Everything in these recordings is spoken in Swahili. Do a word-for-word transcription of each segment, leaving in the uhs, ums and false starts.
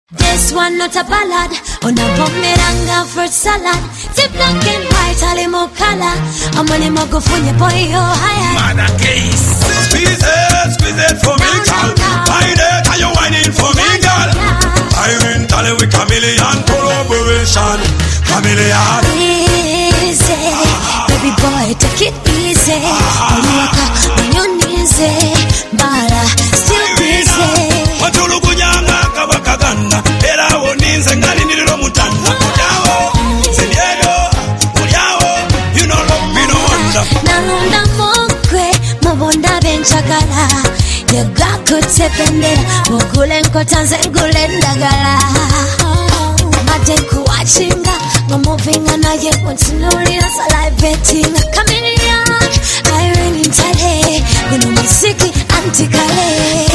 This one not a ballad, on a pomeranga fruit salad. Tip black and white, alimo color. I'm on him, go for your boy, you're higher. Man, a case. Squeeze it, squeeze it for me, girl. Wine it, are you whining for me, girl? Irene, tell you with chameleon collaboration. Chameleon. Easy, baby boy, take it easy. On your knees, bala, still busy. What you look Kaganda, era woninze ngali nililo mutanda. Uliawo, Sediego, uliawo, you know love me no wonder. Nalunda mokwe, mobonda benchagala. Yega kutependera, mugule nkotanze ngule ndagala. Madenku wachinga, ngomovinga naye kontinuli na salivating. Chameleon, Irene Ntale, wino musiki antikale.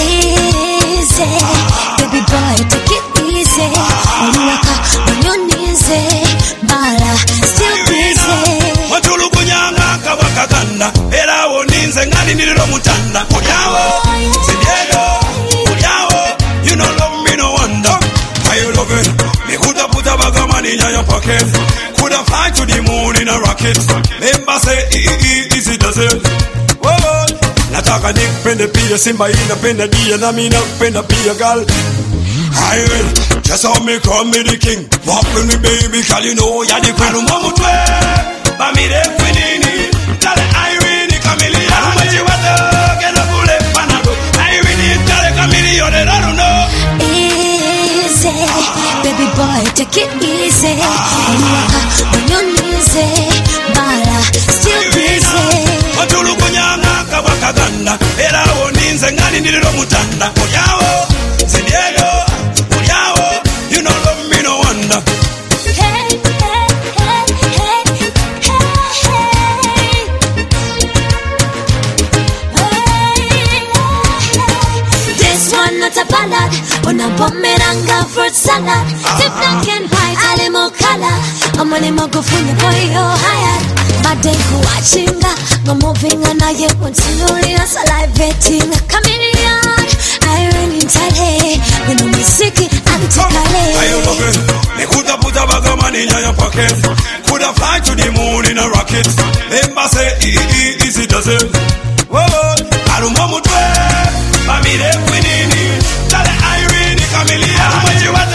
Baby boy, take it easy. On your knees, bala, still busy. Watulu kunyanga kabakaganda, era woninze ngani nililo mutanda. Uliawo, Sediego, uliawo, you know love me no wonder. Why you love it? Me coulda put a bag of money in your pocket. Coulda fly to the moon in a rocket. Member say, e-e-e, easy does it. Whoa. Nataka nikupende pia Simba inapenda dia na mimi nakupenda pia girl. I will just how me call me the king. Walk with me baby, cause you know you're the queen. Umamutwe, ba mi de kwinini. Tale Irene Chameleon. Umaji wado, gena kule panado. Irene tale Chameleon, I don't know. Easy, baby boy, take it easy. On your knees, bala, still busy. Watulu kunyanga kabakaganda, era woninze ngani nililo mutanda. Uliawo, Sediego, uliawo, you know love me no wonder. Hey, hey, hey, hey, hey, hey. This one not a ballad, on a pomeranga fruit salad. Tip black and white, alimo color. I'm on him, go for your boy, you're hired. Madenku wachinga, ngomovinga naye kontinuli na salivating. Chameleon, Irene Ntale, wino musiki antikale. I love it. Me coulda put a bag of money in your pocket. Coulda fly to the moon in a rocket. Member say, e-e-e, easy does it. Whoa, alumamutwe, ba mi de kwinini. Tale Irene Chameleon. Umaji wado